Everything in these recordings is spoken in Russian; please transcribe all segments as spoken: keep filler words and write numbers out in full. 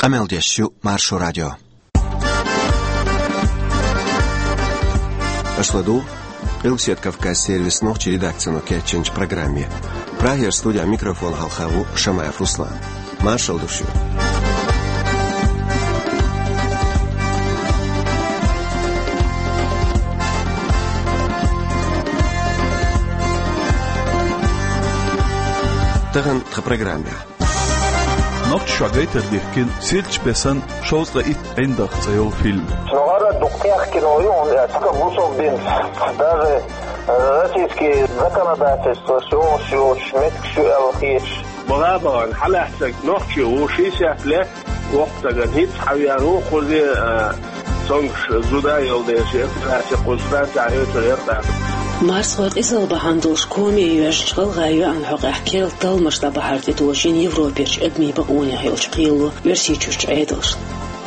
Qameldeshu Marsho Radio. Ашладу, Илсет Кавказ сервис ночи редакцию Кетченч программе. Прагер студия микрофон Халхаву Шамаев Руслан. Маршал душу. Таган в программе. Noch schwagter dichkin silch besan shows da it endach zayol film. Снова духтях киною, он отска бусов бин. Даже российские законодательства, все, все, шмет, все, алхиш. بغابة حلحتك نحكي وشي سهلة وقتها هيت حيانو خذي سونش زوداي يلدي شيء فاسي قصات عيوت اليقطع مارس خود إسال بحندوش كومي يشغل غايو عن حق أحكي الطل مشتا بحارتي توجين يوروبيش أدمي بقوني هيوش قيلو ورسيتوش عيدوش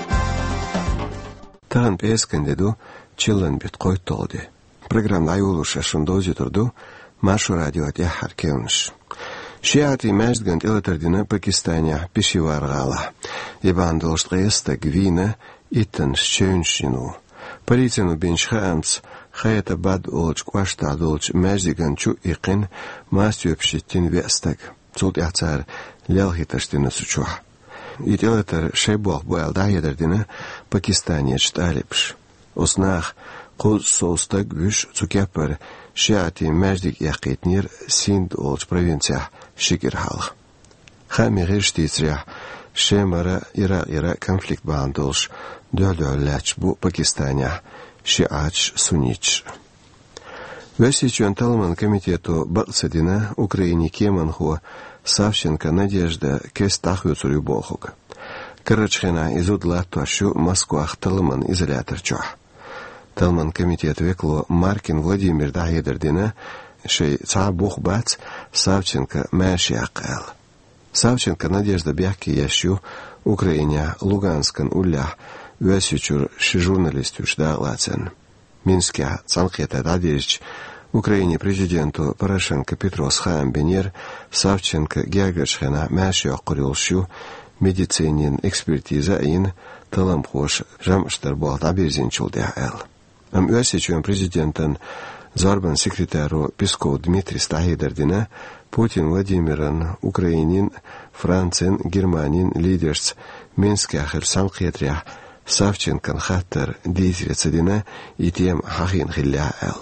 تغن بيسكنددو چلن بيت قوي طولدي программ айулуша шундози турду Машу радио ати харкеунш Шиати мәждгән илтердине Пакистания пишиваргала. Ибандылш гыста гвина итен шчөншину. Полицияну бенчхамс хайта бад олч квашта долч мәждгән чу икин мастюпшитин вестак. Цулт яцар лелхиташтина сучуа. Ителетер шебох буалда едердине Пакистания шталипш. Оснах Қуз соустак виш цукепер шиати мәждик яқитнир синд олч провинция шикер халық. Хами ғиштицря шемара ира-ира конфликт бандолш дөл-дөлләч бу Пакистания шиач сунич. Весичуан Талман комитету Бақсадина Украине Кеманху Савченко Надежда Кестаху Цурюбохук. Карачхена изудла туашу Москвах Талман изолятор чуах. Талман комитет векло Маркин Владимир Дагедердина шей цабух бац Савченко Мэшиакэл. Савченко Надежда Бяки ящу Украине Луганскан улля весючур ши журналистюш дагладсен. Минске цанхета дадирич Украине президенту Порошенко Петрос Хаам Бенер Савченко Геагачхена Мэшиакурилшу медицинин экспертиза ин таламхош жамштар болда бирзинчулдя эл. Am Ösичуен президентен Зарбан секретару Песков Дмитрий Стахидердина Путин Владимиран Украинин Францин Германин лидерс Минскахер Санкетря Савченкан хаттер Дизрецадина и тем хахин хилля эл.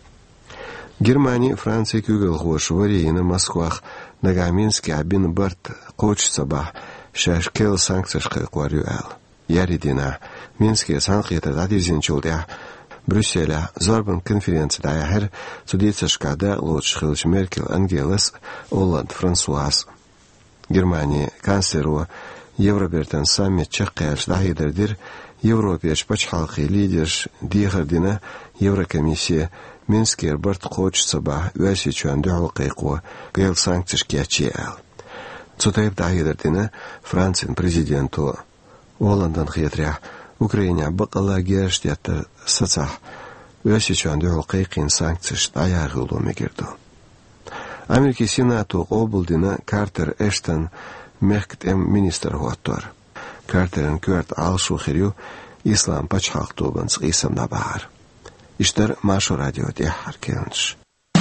Германия Франция күгел хош варейна Москвах Нагаминский абин барт қочца ба шашкел санкцияшқы қуарю эл. Яридина Минские санкеты дадизинчулдя Брюсселя Зорбан конференция даяхер судиться шкада лучше Хилч Меркель Ангелес Оланд Франсуаз. Германия канцлеру Европертен саммит чаккаеш дahidердир Европеш пачхалқи лидерш дихардина Еврокомиссия Минскер барт қочца ба вәсичуан дуалқиқуа гел санкцияш кячиэл. Цутайб дahidердина Францин президенту Оландан хитря Украине бақала герштятта сацах вәсичуан дуалқиқин санкцияш аяғылу мегерду. Америки Сенату обылдина Картер Эштон мехктем министр хуаттор. Картерен күрт алшу хирю ислам пачхақтубан сғисам набағар. Иштер Машу радио дехар келінш.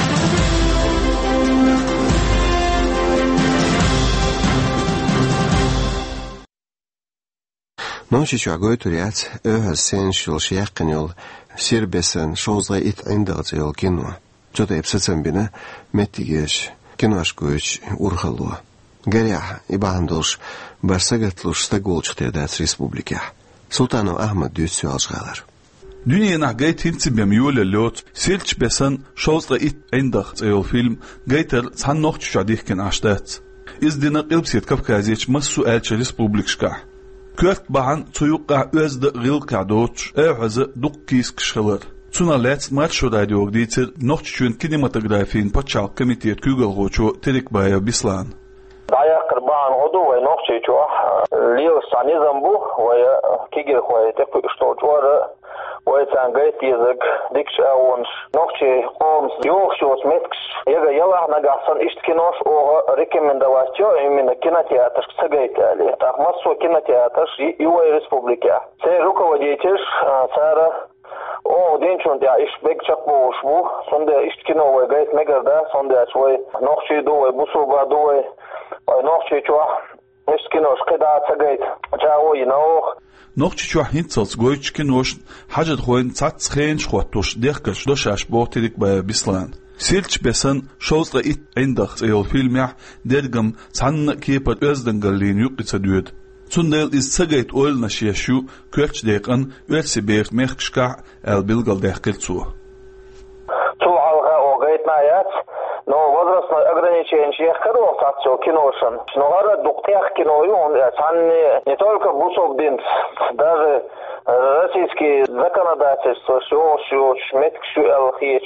Ночи чуагой туряц öhöz sen şul şiyaqın yol serbesen şozga it indağız yol kino. Çoda epsetsem bine mettigeş kinoşkoyç urhalu. Garya ibandolş barsagatluş stagolçterdats республика. Sultano Ahmed dütsü alşgalar. Dünyana gayt hiltsibem yole lot selç besan şozga it indağız yol film gayter san noch çadihken aştat. İzdina qilpset Kavkaziyech masu elçi республикшка. Kört bahan tsuyuqqa özde gılqa doç evhazı duqqis kışılır. Tsuna let's match radio ditir nochtchun kinematografin paçal komitet kügel goçu terik baya bislan. Daya qırban odu ve nochtchu liyo sanizam bu ve kigel khoyete püştoçwar ويتان قيت يزق ديكش أونش نوكشي قومس يوخشوس متكش يغا يلا نغاحسن اشتكينوش او رекомендоватio именно кинотеатр сагайт али. Так массо кинотеатр Юай Республика. Сей руководитель Сара о денчун я ишбек чакбо ушбу сонда ишткиновой гайт мегарда сонда свой нохчи дуой бусуба дуой ой нохчи чуа ишткинош кеда сагайт чаой наох Нохчи чуа хинцалс гойчкинош хажат хоин цац хен шхватуш дехкаш дошаш бохтирик ба бислан Силч бесан шоусла ит эндах эйл фильмя дергам цанна кепат өздөнгөллин юкцадует Цундел из цагайт ойлна шешу көлч декан ölsi бех мехкшка эл билгал дехкелцу. Цу алга огайт наят, но возрастное ограничение шехкаров тацо киношен. Но гара дуктех киною он цанне не только бусобдин, даже российские законодательства, шо шо шметкшу эл хич.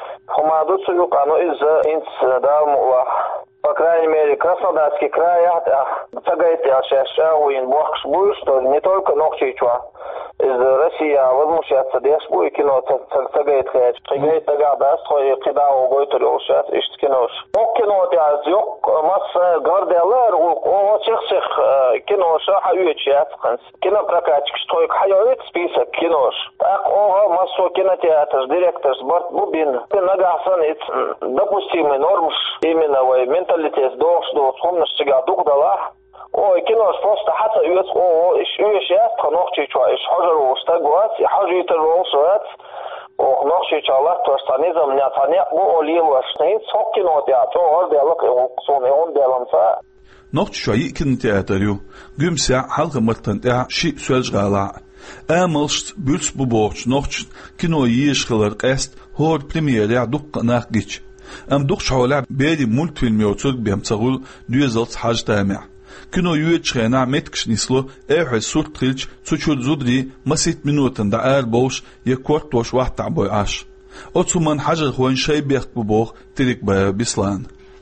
Хумаду цуюк оно из инц дамула. По крайней мере, Краснодарский край, цагайт я шеша уин бохш буй, что не только нохчичуа из России возмущаться дешбу и кино цагайт хэч. Цагайт тага даст, хой кидау гойтурил шат ишт кинош. Ок кино я зюк масса горделер, о чихсих киноша хаюичат. Кинопрокатчик, что их хаюит список кинош. Так о массо кинотеатр, директор Сбарт Бубин. Нагасан из допустимый норм именно в менталитет дош до сумнаш сега дух дала. Ой, кинош просто хата юэс о иш юэш яст ханохчи чуа иш хажару устагуат и хажитер волсуат. Ох нохчи чалах тостанизм нятаня о оливаш нейт сок кино театр орделак сон он деланса. Нохчи чуа и кинотеатрю гүмся халга мартан я ши сөлжгала. Амалш бүлс бубоч нохч кино йешхлар qest hor premiere дук нахгич. Am duch шаула беди мультфильм йоцуг бемцагул дуезалц хаж таамя. Кино юечхена меткшнисло эхэ суртрилч цучуд зудри масит минутан да ар бош я кортош вахта бой аш. Оцуман хажар хоин шай бехт бубох тирик ба бислан.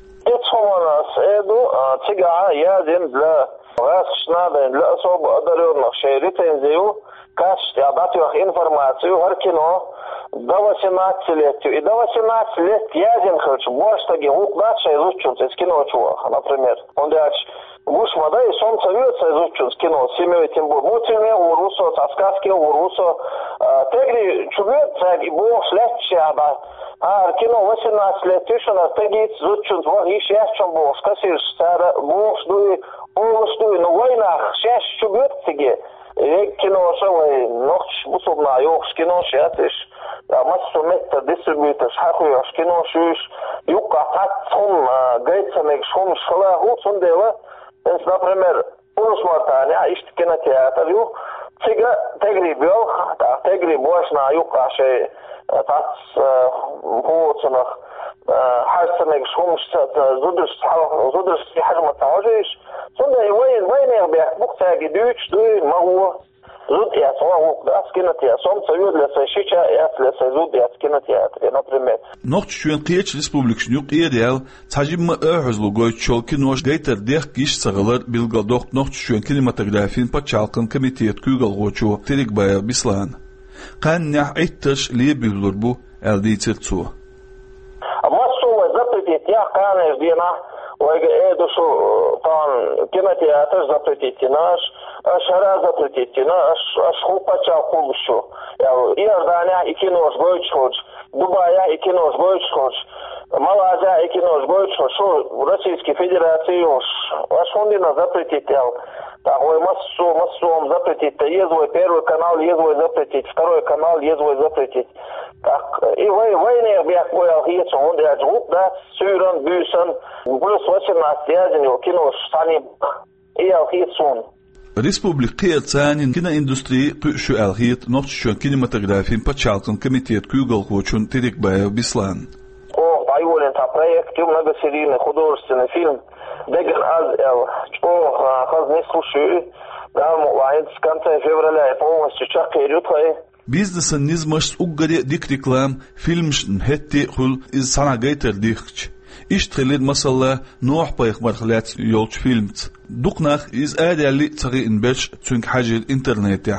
Оцуманас эду цигаа язим для расшнада для особо одаренных шей рецензию качестве обратных информацию хар кино до восемнадцати лет. И до восемнадцати лет язин хочу больше таки укдача изучить из кино чувак, например. Он дальше гушма, да, и солнце вьется изучить из кино, семьей тем более. Мультфильме урусо, сказки урусо. Тегри чувет, и бог следующий, а кино восемнадцати лет, ты что на теги изучить, вот еще есть чем бог. Скажешь, сара, бог ждуй, бог ждуй, но войнах, сейчас чувет теги. Кино шоу, ночь бусобна, ёх, кино шатыш. Ja, massor med distributors hakuja skino shus yuka tatson gaitsamek shom shla hut sondela ens например урусмартаня ишт кинотеатр ю цига тегри бел та тегри бошна юка ше тац хутсонах хасамек шом зудр зудр хажма таожиш сонда вайн вайнер бе бухтаги дюч дуй магу Зуд я свого кинотеатр, солнце для сащича я для зуд я кинотеатр, например. Нохч чуен киеч республикшнюк идеал, цажим эхзлу гойчол кинош гейтер дех киш цагалар билгалдох нохч чуен кинематографин пачалкан комитет кюгал гочу терик бая бислан. Кан нях итташ ли билурбу элдицерцу. А массовое запретить я канеш дина Ой, эду шо тан кинотеатр запретить наш, шара запретить наш, шхупача хулшу. Иордания и кино с бойчхоч, Дубая и кино с бойчхоч, Малайзия и кино с бойчхоч, шо Российской Федерации уж, ашондина запретить Так, ой, массу, массу запретить, езвой первый канал, езвой запретить, второй канал, езвой запретить. Так, и войне бях боял хитсон, он я жгуп, да, сюрен, бюсен, плюс восемнадцать язен, кино сани, и я хитсон. Республика Цанин киноиндустрии пышу алхит ночью кинематографин почалкан комитет кюгал хочун терек бая бислан. О, появлен та проект, многосерийный художественный фильм. Деган аз эл, о, хаз не слушаю, да, лайн с конца февраля полностью чакай рютрай. Бизнеса низмаш уггаре дик реклам фильмшн хетти хул из санагайтер дихч. Ishtrelid masalla noox bayx marxalaat yolch filmt. Duqnaq is aadali tagi in belch tsunk hajil internet ya.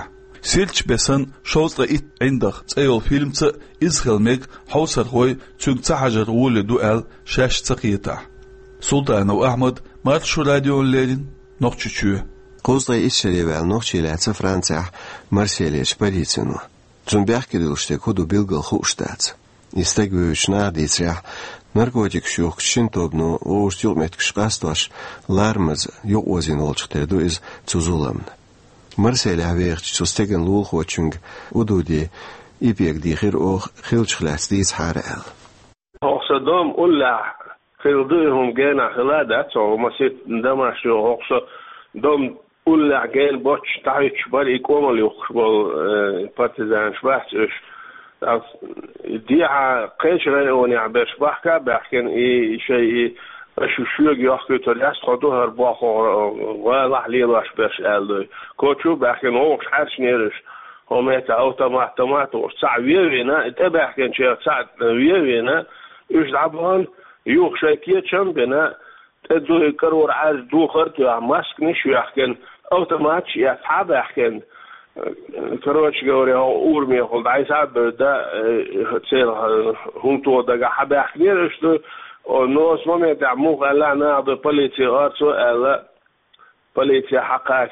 سيلش بسن شوزغا إت عندك تأيول فيلم ت إزخل ميك حوصر خوي تون تحجر ولدو أل شاش تقيتع سلطان وأحمد مارشو راديو ليدين نوخشو قوزغا إتشريبال نوخشي لعتس فرانسيح مرسيليش بريتينو جون بيحكي دلوشتك هدو بيلغل خوشتات يستقبيوش نارديت ريح наркотик шух шинтобну оштил меткш qastаш larmaz yo'ozin olchterdu iz tuzulам Marcel haverch zustegen luchwatchung ududi ipek dikhir och khilchkhlas dis harel Hoxsadom ulla khildihum gena khiladat so masit ndamashu hoxsa dom ulla gen boch tahich bal ikomol yukhbol partizan shvachs als die قشرة ونع بشبحك بحكن إيه شيء شو شو يحكي ترياس خدوها رباح ولا حليل واش بش قال كوتشو بحكن هو حاش نيرش هم يتعوت مع تماتو سعوينا تبحكن شيء سعد وينا إيش عبان يوخ شيء كيتشم بنا تدو كرور عاز دو خرط يا ماسك نش يحكن أوتوماتش يتعب يحكن كروتش جوري هو أورمي خلد عايز عبدا تصير هم تو دقة حدا حكيرش تو نوس ما يدعموه قال أنا عبد بوليتي أرسو قال بوليتي حقاش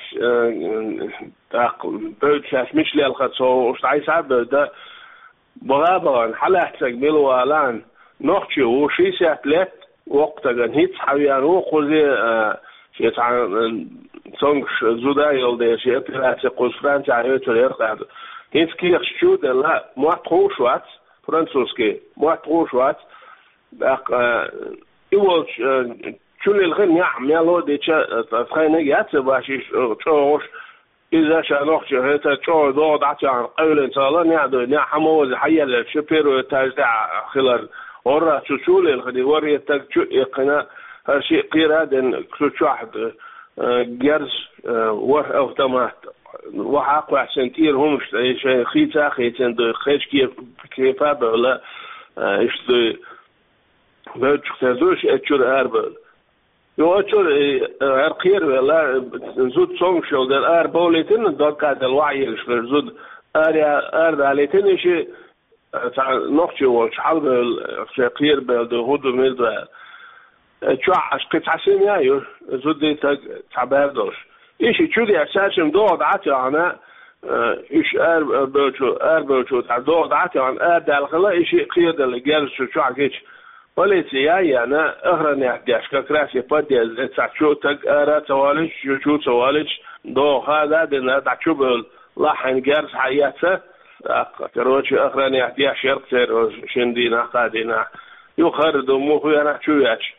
بيتشاش مش لي الخطو وش عايز عبدا بغابا حلا احتاج بيلو الآن نحكي وشي ساتلت وقت جن هيت حويان وخذي شيء عن سونغش زودا يلدي شيء بلاتي قوس فرانسي عيوتر يرقعد هيت كيخ شو دلا مواتخو شوات فرانسوسكي مواتخو شوات باق يولش شون الغن يعم يلو دي تخينا ياتي باشي شوش إذا شانوخش هيتا شو دو دعتي عن قول انسالان يعدو نيا حموز حيال شبيرو تاجدع خلال ورا تشولي الخدي وري تاجو إقنا هالشيء قيرادن كل واحد جرس ور أو تمات وحقوا سنتير هم شيء خيتا خيتين دو خيش كيف كيف هذا ولا إيش دو بيتش تزوج أشور أربع يو أشور أرقير ولا زود سونغ شو در أربعولتين دكات الوعي إيش زود أريا أرد عليتين إيش نقطة وش حلب الشقير بده هدو ميرد شو عشق تعسين يايو زودي تعبردوش إيش تشودي أساسم دو دعتي أنا إيش أر بوشو أر بوشو دو دعتي أنا أر دالخلا إيش قيد اللي جالس شو عقيش وليتي ياي أنا أهرني أحداش كراسي بدي تعشو تك أر توالج شو توالج دو هذا دنا تعشو بال لحن جالس حياته كروتشي أخراني أحداش يرقصر شندينا قادينا يخرج دموه أنا شو ياتش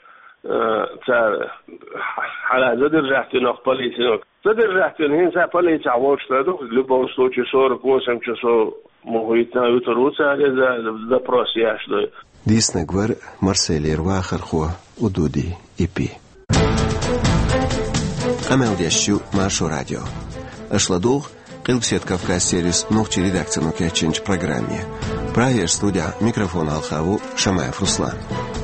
على زد رجعت نخ بوليس زد رجعت هين سا بوليس عوض شدو لبون سوتش صور كوسم شو مهيتنا يتروس على ذا ذا بروسياش ده ديس نقبر مرسيلير واخر خو ودودي إي بي أمل ديشيو مارشو راديو أشلادوغ قلب سيد كافكاس سيريس نوخشي редакция نوكيتشنج программе Праеш студия микрофон Алхаву Шамаев Руслан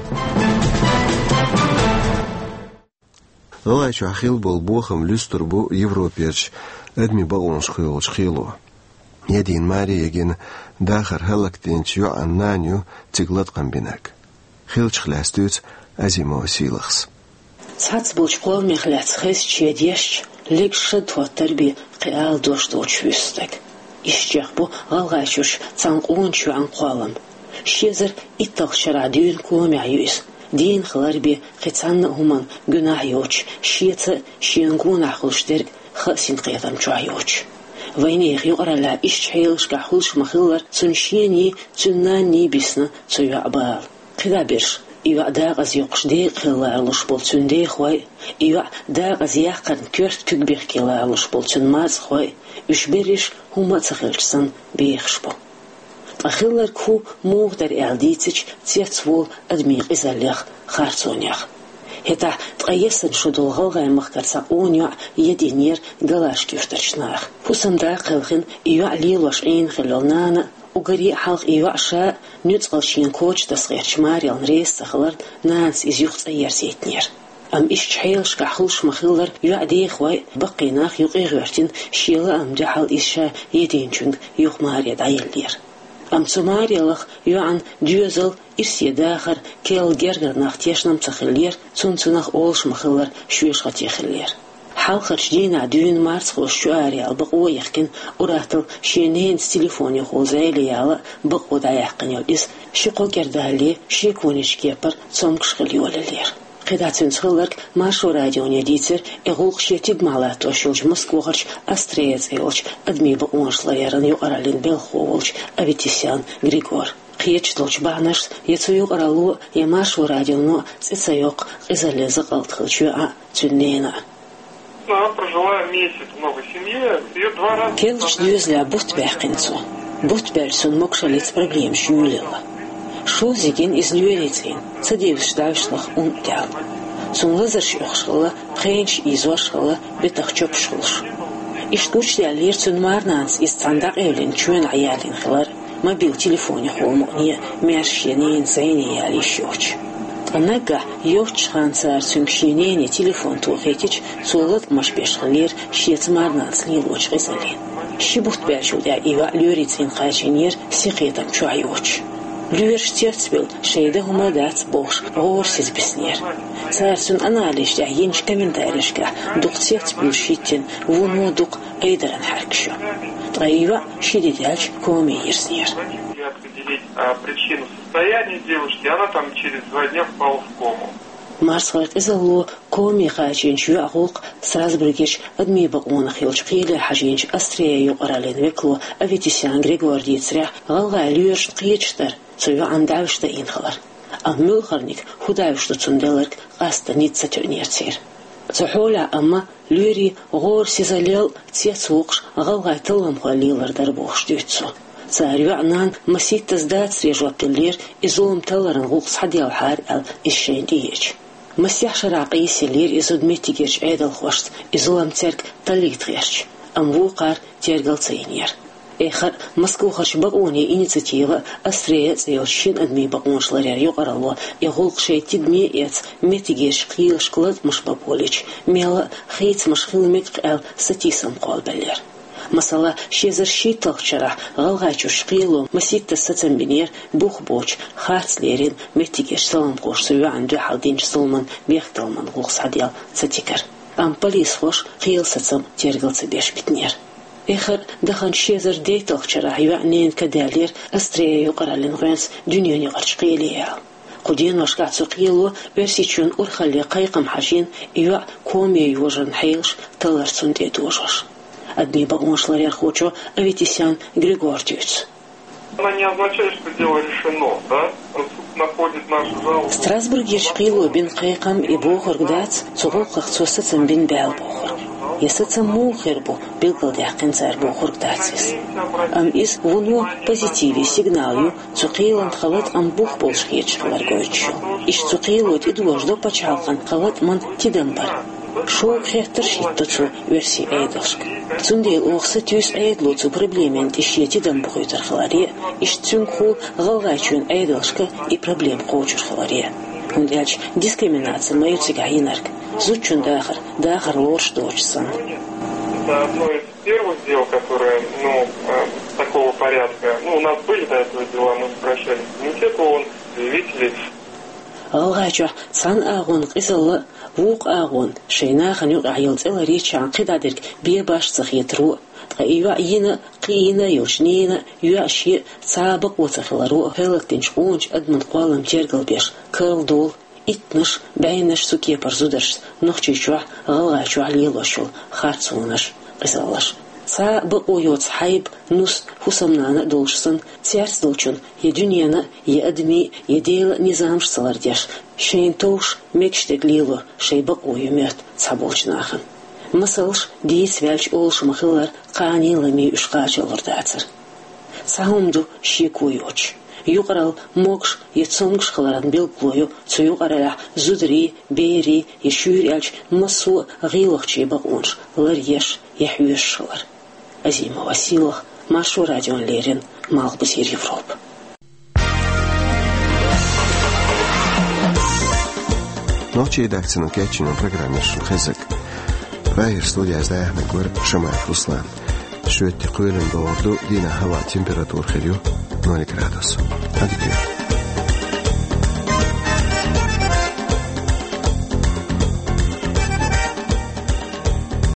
Лайчу ахил был бохом люстрбу Европеч адми балонш хил шхило Един Мариягин дахар халактинч ю аннаню тиглат камбинак Хилч хластуц азимо силахс Цац был школ мехляц хэс чедеш ликши твоттерби قال دوش دوش وستك إشجعبو غالغاشوش تانقون شو عن قوالم شيزر إتاق شرع دين كوم يعيوس دين خلاربي خيطان همان جناح يوش شيتا شينقون عقلش درق خاسين قيادم شو عيوش وينيخ يقرأ لا إشحيلش كحولش مخلر تنشيني تناني بسنا تيو عبال قدابرش إيوا داغز يقشدي قلالش بولتون دي خوي إيوا داغز يقن كرت كبير قلالش بولتون ماز خوي إشبريش هما تخلشسن بيخشبو أخلر كو موغ در إعديتش تيتفول أدميق إزاليخ خارتونيخ هتا تقيسن شدو غلغي مخكرسا أونيوع يدينير غلاش كيفترشناخ فوسم دا قلخن إيوا ليلوش عين خلالنانا وقري حلق إيوا شاء نتقل شين كوش تسغير شماري النريس تخلر نانس إز يخت أيار سيتنير أم إيش حيلش كحلش مخيلر يعدي خوي بقيناخ يقيغرتين شيلا أم جحل إيشا يدينشنج يوخ ماريا دايلير أم سماريالخ يعن جوزل إرسي داخر كيل جرجر نختيشنم تخلير تونتنخ أولش مخيلر شويش غتيخلير حلقة جدينا دون مارس خوش شواري البقوة يحكن وراتل شينين تليفوني خوزاي ليالا بقوة دا يحكن يوديس شقو كردالي شيكونيش كيبر تسومكش خلي ولا لير قداتين تخلرك ماشو راديوني ديتر إغوق شيتيق مالاتو شوج مسكوغرش أستريز إيوش أدمي بقونش ليران يقرالين بيلخوولش أبيتيسيان غريغور قيتش دولش بانش يتسويق أرالو يماشو راديونو تسيسيوق إزالي زقالت خلشوعا تنينا Она прожила месяц в новой семье, ее два раза... Келш дюзля бутбехкинцу. Бутбельсун мокшалиц проблем шюлила. Шузиген из люерицин, садевштавшлах унтял. Сун лазаршюхшала, пренч извашала, бетахчопшулш. Иштучли алирцун марнанс из цандак эвлин чуен аялин хилар, мобил телефоне холмуния, мершьянин зайни ялищоч. Анага ёвч ханцар сүнгшинени телефон тухетич сулат машбешхлер шетмарнанс лилоч гызалин. Шибут бәжүдә ива люрицин қачинер сиқетам чуайоч. Люверштецбил шейда хумадат бош орсиз биснер. Сарсун аналишдә енч комментаришка дуктецбил шиттен вунудук эйдеран харкшу. Траива шидидяч коми ерснер. Причину состояния девушки, она там через два дня впала в кому. Марсхарт изалу коми хачинч юахук сразу бригеш адми бaqona хилч qile hajinch Astrea yuqaralen veklo Avetisian Grigor ditsrя галга люерш qiychtar цуя андавшта инхлар аммулхарник худавшта цунделерк аста ницца төнерцер цухола амма люри гор сизалел цецуqш галга тылым халилар дарбош дютсу царюанан масит сдат срежоптелер изолм таларан гукс хадил хар ал ишендиеч مسيح شراقي سلير إزود ميتيجيش عيد الخوشت إزولام ترك تليت غيرش أم وقار تيرقل تينير إخر مسكو خرش بقوني إنيتيتيغا أسرية زيوشين أدمي بقونش لرير يقرالوا يغلق شي تدمي إيت ميتيجيش قيل شكلت مش بقوليش ميلا خيت مش خيل مقال ستيسم قول بلير مثلا شيزر شيتل شرح غلغاچوش قيلو مسيت ستن بنير بوخ بوش خارس ليرين متيجش سلام قوش سوى عنده حالدينش سلمان بيختلمن غوخ صديال ستيكر ام بوليس خوش قيل ستم تيرغل سبيش بتنير اخر دخن شيزر ديتل شرح يعنين كدالير استريا يقرالين غنس دنيوني غرش قيليال قدين وشكاتسو قيلو برسيچون ورخلي قيقم حاجين ايوا كومي يوجن حيلش تلرسون ديتوجوش Одни богомышлари хочу, а ведь Исян Григорьевич. Она не означает, что дело решено, да? Суд находит нашу жалобу. В Страсбурге шпилу бин Кайкам и Бохор гдац, цугулках цусацам бин Бел Бохор. Ясацам мухербу билгалдяхкин цар Бохор гдацис. Ам из вуну позитиве сигналю цукилан халат ам бух болшхеч халаргойчу. Иш цукилот идуождо пачалкан халат ман тидамбар. Шоу хехтер шиттацу версии эйдошк. Цундел охса тюс эйдлоцу проблемен тишьети дам бухойтер халаре, иш цунху галгачун эйдошка и проблем хочур халаре. Ундяч дискриминация мою цигайнарк. Зучун дахар, дахар лорш дочсан. Это одно из первых дел, которые, ну, такого порядка. Ну, у нас были до этого дела, мы обращались в комитет ООН, заявители. Галгачу сан агон qisalla ووق آغون شينا خنيق عيلت إلا ريتش عن قدادرك بيه باش تخيطرو إيوا إينا قينا يوشنينا يوا شيء سابق وتخلرو هلك تنشقونج أدمن قوالم تيرقل بيش كرل دول إتنش بينش سوكي برزودرش نخشي شوح غلغا شوح ليلوشول خارتسونش قسالش سابق ويوت حيب نص حسمنانا دولشسن تيارس دولشون يدنيانا يأدمي يديل نظامش صلارديش شين توش مكشتك ليلو شيبق ويميت صابولشناخن مسلش ديس والش أولش مخلر قانيلمي اشقاش الورداتر ساهمدو شيكويوش يقرأ موكش يتصنقش خلران بيلقلويو سو يقرأ زودري بيري يشير الش مسو غيلوخ شيبق ونش لريش يحويش شلر Азима Василов, Машу Радион Лерин, Малбусир Европа. Noche redakcının keçinin programmation xizik. Vayir studiyazda Ahmet Gür, Şamayev Ruslan. Şöyti kuyulun doğurdu, dina hava temperatur xeliyor nol gradus. Hadi gidelim.